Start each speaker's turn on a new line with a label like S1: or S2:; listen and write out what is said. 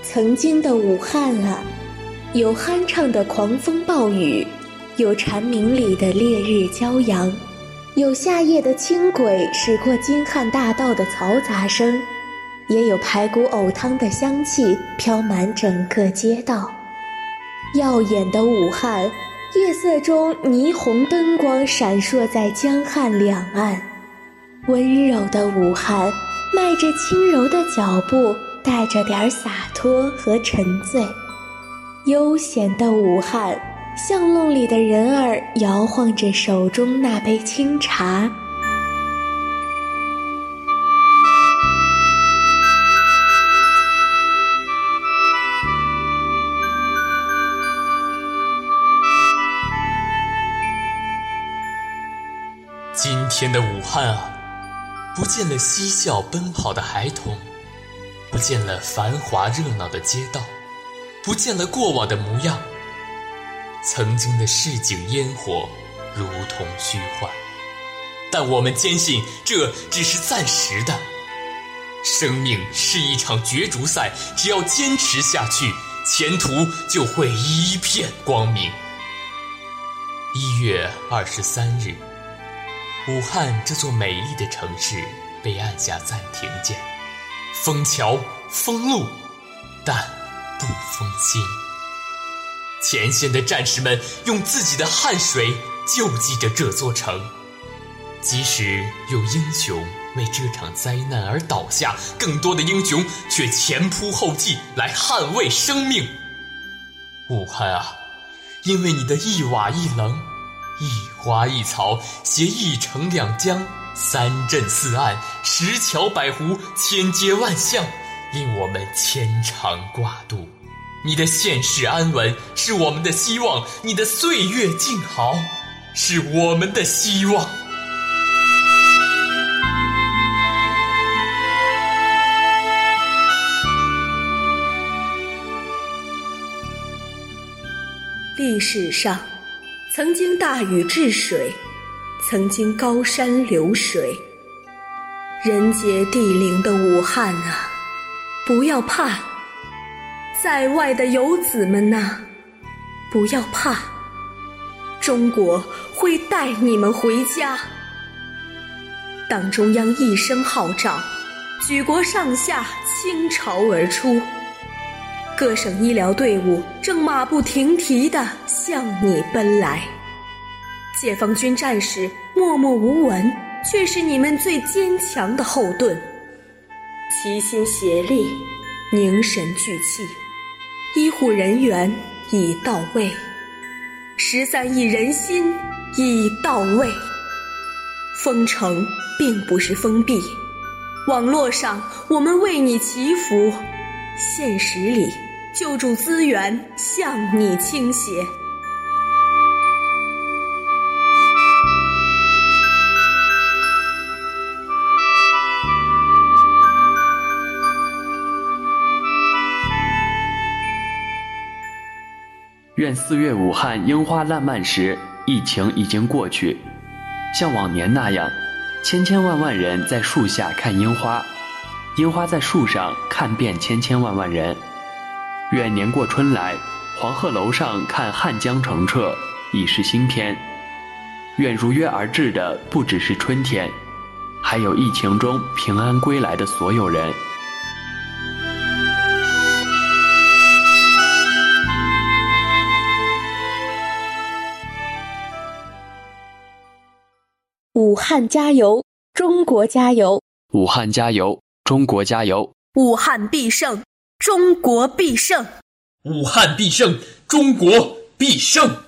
S1: 曾经的武汉啊，有酣畅的狂风暴雨，有蝉鸣里的烈日骄阳，有夏夜的轻轨驶过京汉大道的嘈杂声，也有排骨藕汤的香气飘满整个街道。耀眼的武汉，夜色中霓虹灯光闪烁在江汉两岸。温柔的武汉，迈着轻柔的脚步，带着点洒脱和沉醉。悠闲的武汉，巷弄里的人儿摇晃着手中那杯清茶。
S2: 今天的武汉啊，不见了嬉笑奔跑的孩童，不见了繁华热闹的街道，不见了过往的模样。曾经的市井烟火如同虚幻，但我们坚信这只是暂时的。生命是一场角逐赛，只要坚持下去，前途就会一片光明。1月23日，武汉这座美丽的城市被按下暂停键，封桥封路，但不封心。前线的战士们用自己的汗水救济着这座城，即使有英雄为这场灾难而倒下，更多的英雄却前仆后继来捍卫生命。武汉啊，因为你的一瓦一棱，一花一草，携一城两江，3镇4岸，10桥100湖，千街万巷，令我们牵肠挂肚。你的现世安稳是我们的希望，你的岁月静好是我们的希望。
S1: 历史上曾经大禹治水，曾经高山流水。人杰地灵的武汉啊，不要怕，在外的游子们呐，不要怕，中国会带你们回家。党中央一声号召，举国上下倾巢而出，各省医疗队伍正马不停蹄地向你奔来。解放军战士默默无闻，却是你们最坚强的后盾。齐心协力，凝神聚气，医护人员已到位，13亿人心已到位。封城并不是封闭，网络上我们为你祈福，现实里救助资源向你倾斜。
S3: 愿4月武汉樱花烂漫时，疫情已经过去，像往年那样，千千万万人在树下看樱花，樱花在树上看遍千千万万人。愿年过春来，黄鹤楼上看汉江澄澈，已是新篇。愿如约而至的不只是春天，还有疫情中平安归来的所有人。
S1: 武汉加油，中国加油！
S3: 武汉加油，中国加油！
S1: 武汉必胜，中国必胜！
S2: 武汉必胜，中国必胜！